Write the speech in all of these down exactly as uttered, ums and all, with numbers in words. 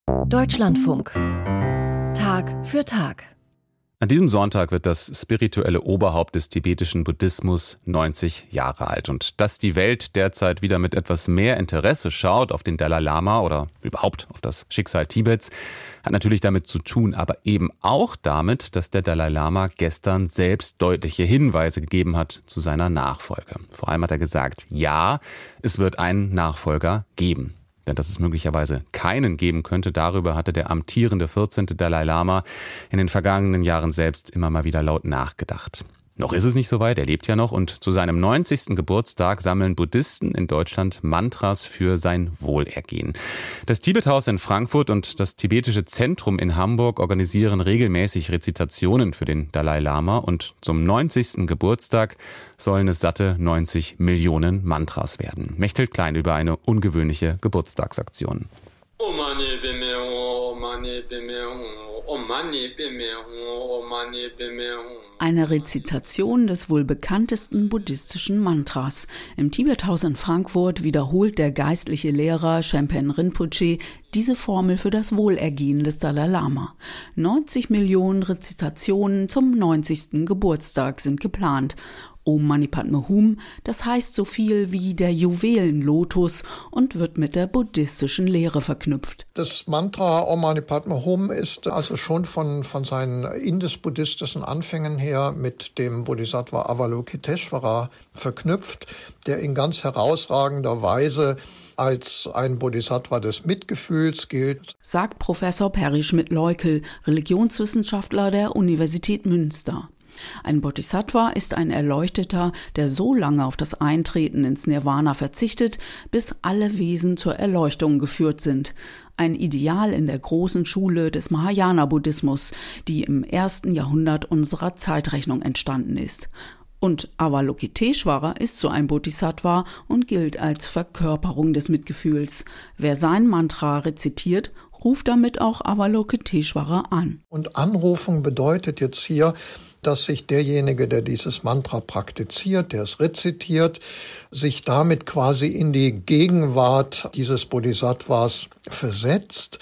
Deutschlandfunk. Tag für Tag. An diesem Sonntag wird das spirituelle Oberhaupt des tibetischen Buddhismus neunzig Jahre alt. Und dass die Welt derzeit wieder mit etwas mehr Interesse schaut auf den Dalai Lama oder überhaupt auf das Schicksal Tibets, hat natürlich damit zu tun, aber eben auch damit, dass der Dalai Lama gestern selbst deutliche Hinweise gegeben hat zu seiner Nachfolge. Vor allem hat er gesagt, ja, es wird einen Nachfolger geben. Denn dass es möglicherweise keinen geben könnte, darüber hatte der amtierende vierzehnte Dalai Lama in den vergangenen Jahren selbst immer mal wieder laut nachgedacht. Noch ist es nicht so weit, er lebt ja noch, und zu seinem neunzigsten Geburtstag sammeln Buddhisten in Deutschland Mantras für sein Wohlergehen. Das Tibet-Haus in Frankfurt und das Tibetische Zentrum in Hamburg organisieren regelmäßig Rezitationen für den Dalai Lama und zum neunzigsten Geburtstag sollen es satte neunzig Millionen Mantras werden. Mechthild Klein über eine ungewöhnliche Geburtstagsaktion. Eine Rezitation des wohl bekanntesten buddhistischen Mantras. Im Tibet-Haus in Frankfurt wiederholt der geistliche Lehrer Shempen Rinpoche diese Formel für das Wohlergehen des Dalai Lama. neunzig Millionen Rezitationen zum neunzigsten Geburtstag sind geplant. Om Mani Padme Hum, das heißt so viel wie der Juwelenlotus und wird mit der buddhistischen Lehre verknüpft. Das Mantra Om Mani Padme Hum ist also schon von, von seinen indisch-buddhistischen Anfängen her mit dem Bodhisattva Avalokiteshvara verknüpft, der in ganz herausragender Weise als ein Bodhisattva des Mitgefühls gilt, sagt Professor Perry Schmidt-Leukel, Religionswissenschaftler der Universität Münster. Ein Bodhisattva ist ein Erleuchteter, der so lange auf das Eintreten ins Nirvana verzichtet, bis alle Wesen zur Erleuchtung geführt sind. Ein Ideal in der großen Schule des Mahayana-Buddhismus, die im ersten Jahrhundert unserer Zeitrechnung entstanden ist. Und Avalokiteshvara ist so ein Bodhisattva und gilt als Verkörperung des Mitgefühls. Wer sein Mantra rezitiert, ruft damit auch Avalokiteshvara an. Und Anrufung bedeutet jetzt hier, dass sich derjenige, der dieses Mantra praktiziert, der es rezitiert, sich damit quasi in die Gegenwart dieses Bodhisattvas versetzt.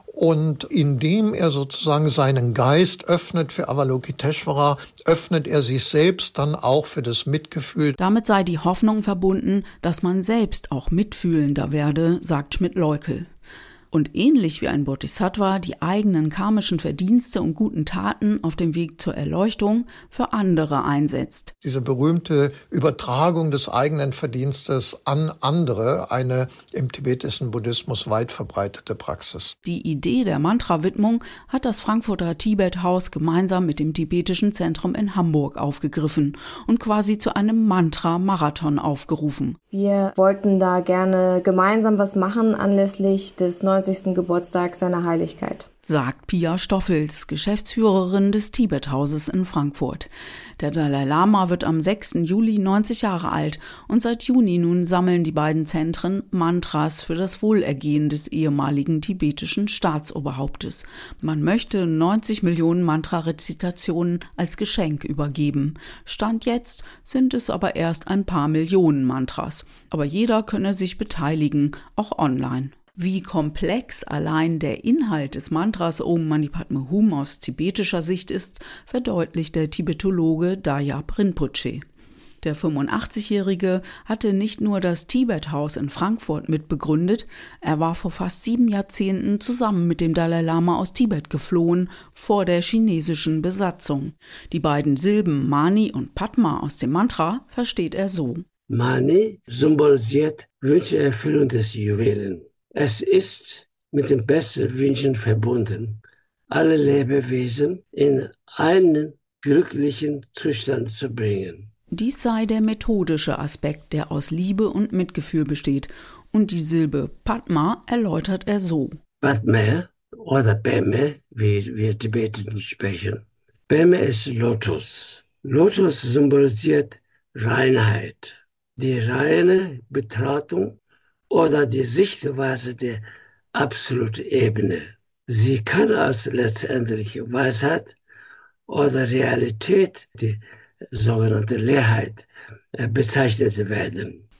Und indem er sozusagen seinen Geist öffnet für Avalokiteshvara, öffnet er sich selbst dann auch für das Mitgefühl. Damit sei die Hoffnung verbunden, dass man selbst auch mitfühlender werde, sagt Schmidt-Leukel. Und ähnlich wie ein Bodhisattva die eigenen karmischen Verdienste und guten Taten auf dem Weg zur Erleuchtung für andere einsetzt. Diese berühmte Übertragung des eigenen Verdienstes an andere, eine im tibetischen Buddhismus weit verbreitete Praxis. Die Idee der Mantra-Widmung hat das Frankfurter Tibet-Haus gemeinsam mit dem Tibetischen Zentrum in Hamburg aufgegriffen und quasi zu einem Mantra-Marathon aufgerufen. Wir wollten da gerne gemeinsam was machen anlässlich des neunzigsten Geburtstags seiner Heiligkeit, sagt Pia Stoffels, Geschäftsführerin des Tibet-Hauses in Frankfurt. Der Dalai Lama wird am sechsten Juli neunzig Jahre alt und seit Juni nun sammeln die beiden Zentren Mantras für das Wohlergehen des ehemaligen tibetischen Staatsoberhauptes. Man möchte neunzig Millionen Mantra-Rezitationen als Geschenk übergeben. Stand jetzt sind es aber erst ein paar Millionen Mantras. Aber jeder könne sich beteiligen, auch online. Wie komplex allein der Inhalt des Mantras Om Mani Padme Hum aus tibetischer Sicht ist, verdeutlicht der Tibetologe Dayap Rinpoche. Der fünfundachtzigjährige hatte nicht nur das Tibet-Haus in Frankfurt mitbegründet, er war vor fast sieben Jahrzehnten zusammen mit dem Dalai Lama aus Tibet geflohen, vor der chinesischen Besatzung. Die beiden Silben Mani und Padma aus dem Mantra versteht er so. Mani symbolisiert Wünscherfüllung des Juwelen. Es ist mit den besten Wünschen verbunden, alle Lebewesen in einen glücklichen Zustand zu bringen. Dies sei der methodische Aspekt, der aus Liebe und Mitgefühl besteht. Und die Silbe Padma erläutert er so. Padma oder Peme, wie wir Tibetischen sprechen. Peme ist Lotus. Lotus symbolisiert Reinheit, die reine Betrachtung oder die Sichtweise der absoluten Ebene. Sie kann als letztendliche Weisheit oder Realität, die sogenannte Leerheit, bezeichnet werden.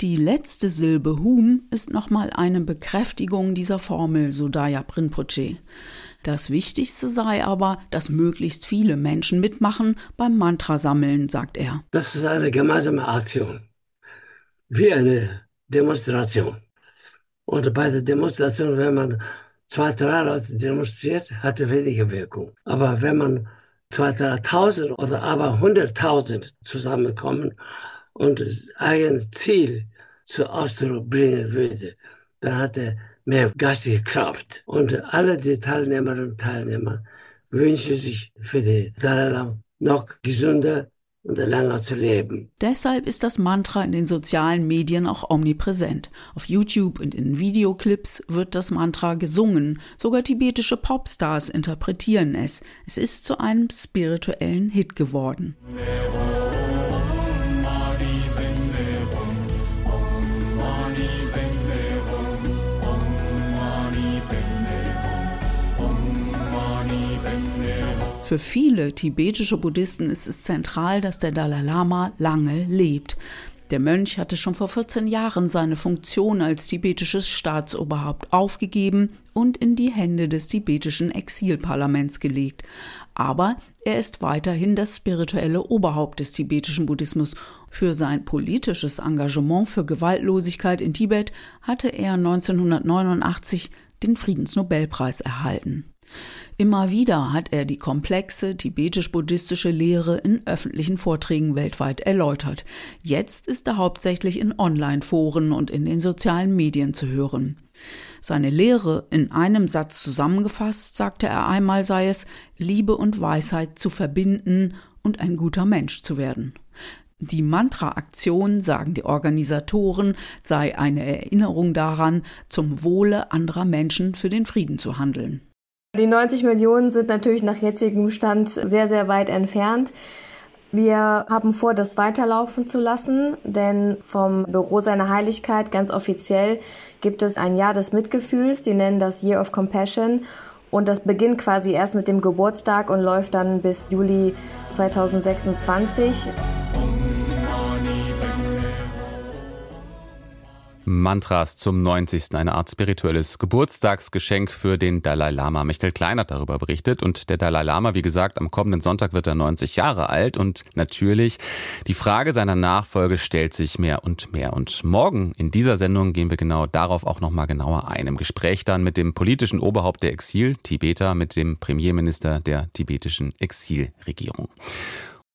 Die letzte Silbe Hum ist nochmal eine Bekräftigung dieser Formel, so Dayap Rinpoche. Das Wichtigste sei aber, dass möglichst viele Menschen mitmachen beim Mantrasammeln, sagt er. Das ist eine gemeinsame Aktion, wie eine Demonstration. Und bei der Demonstration, wenn man zwei, drei Leute demonstriert, hat es weniger Wirkung. Aber wenn man zwei, dreitausend oder aber hunderttausend zusammenkommen und das eigene Ziel zu Ausdruck bringen würde, dann hat er mehr geistige Kraft. Und alle die Teilnehmerinnen und Teilnehmer wünschen sich für die Dalai Lama noch gesünder und länger zu leben. Deshalb ist das Mantra in den sozialen Medien auch omnipräsent. Auf YouTube und in Videoclips wird das Mantra gesungen. Sogar tibetische Popstars interpretieren es. Es ist zu einem spirituellen Hit geworden. Für viele tibetische Buddhisten ist es zentral, dass der Dalai Lama lange lebt. Der Mönch hatte schon vor vierzehn Jahren seine Funktion als tibetisches Staatsoberhaupt aufgegeben und in die Hände des tibetischen Exilparlaments gelegt. Aber er ist weiterhin das spirituelle Oberhaupt des tibetischen Buddhismus. Für sein politisches Engagement für Gewaltlosigkeit in Tibet hatte er neunzehnhundertneunundachtzig den Friedensnobelpreis erhalten. Immer wieder hat er die komplexe tibetisch-buddhistische Lehre in öffentlichen Vorträgen weltweit erläutert. Jetzt ist er hauptsächlich in Online-Foren und in den sozialen Medien zu hören. Seine Lehre in einem Satz zusammengefasst, sagte er einmal, sei es, Liebe und Weisheit zu verbinden und ein guter Mensch zu werden. Die Mantra-Aktion, sagen die Organisatoren, sei eine Erinnerung daran, zum Wohle anderer Menschen für den Frieden zu handeln. Die neunzig Millionen sind natürlich nach jetzigem Stand sehr, sehr weit entfernt. Wir haben vor, das weiterlaufen zu lassen, denn vom Büro seiner Heiligkeit ganz offiziell gibt es ein Jahr des Mitgefühls, die nennen das Year of Compassion. Und das beginnt quasi erst mit dem Geburtstag und läuft dann bis Juli zweitausendsechsundzwanzig. Mantras zum neunzigsten Eine Art spirituelles Geburtstagsgeschenk für den Dalai Lama. Michael Klein hat darüber berichtet und der Dalai Lama, wie gesagt, am kommenden Sonntag wird er neunzig Jahre alt und natürlich die Frage seiner Nachfolge stellt sich mehr und mehr. Und morgen in dieser Sendung gehen wir genau darauf auch nochmal genauer ein. Im Gespräch dann mit dem politischen Oberhaupt der Exil-Tibeter, mit dem Premierminister der tibetischen Exilregierung.